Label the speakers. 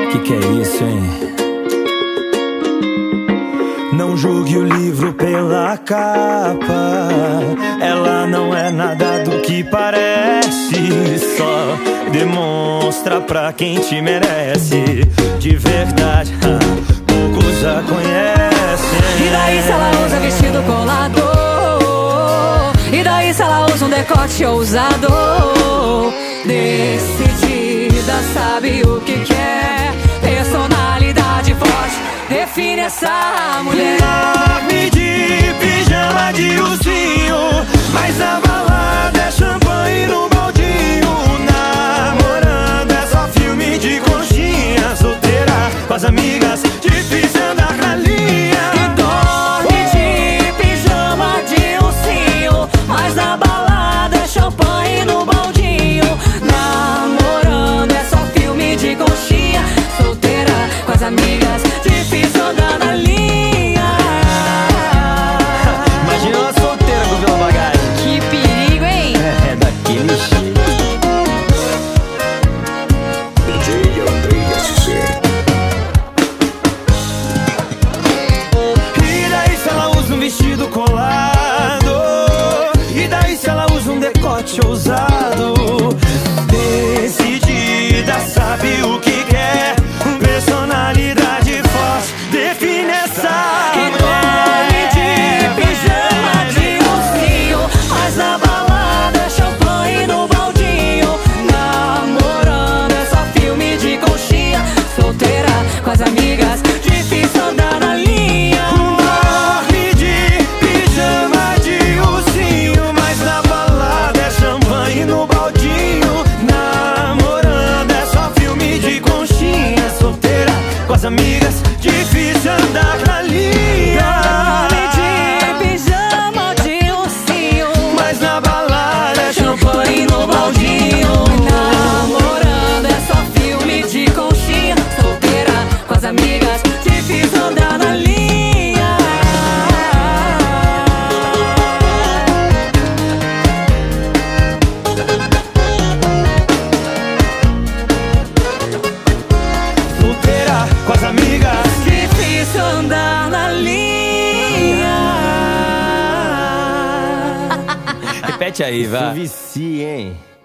Speaker 1: Que é isso, hein? Não julgue o livro pela capa. Ela não é nada do que parece. Só demonstra pra quem te merece. De verdade, poucos a conhecem.
Speaker 2: E daí se ela usa vestido colador? E daí se ela usa um decote ousado? Decidida, sabe o que quer. Personalidade forte, define essa mulher.
Speaker 1: Dorme de pijama de ursinho, mas a balada é champanhe no baldinho. Namorando é só filme de conchinha. Solteira com as amigas, difícil andar na linha.
Speaker 2: E dorme de pijama de ursinho, mas a balada é champanhe no baldinho. Namorando é só filme de conchinha. Solteira com as amigas, difícil andar na linha.
Speaker 1: Imagina uma solteira com pela bagagem.
Speaker 2: Que perigo, hein?
Speaker 1: É daquele jeito.
Speaker 3: DJ Andrei SC.
Speaker 1: E daí se ela usa um vestido colado? E daí se ela usa um decote ousado? Decidida, sabe o que quer. Personalidade forte, define essa
Speaker 2: E dorme de pijama de ursinho, mas na balada é champanhe no baldinho. Namorando é só filme de conchinha. Solteira com as amigas, difícil andar na linha.
Speaker 1: Dorme de pijama de ursinho, mas na balada é champanhe no baldinho. Namorando é só filme de conchinha. Solteira com as amigas, difícil andar na linha.
Speaker 2: Dorme de pijama de ursinho,
Speaker 1: Mas na balada é champanhe no baldinho.
Speaker 2: namorando é só filme de conchinha. Solteira com as amigas, difícil andar na linha.
Speaker 1: Solteira com as amigas,
Speaker 2: Difícil andar na linha.
Speaker 1: repete aí, vai.
Speaker 4: Vicia, hein?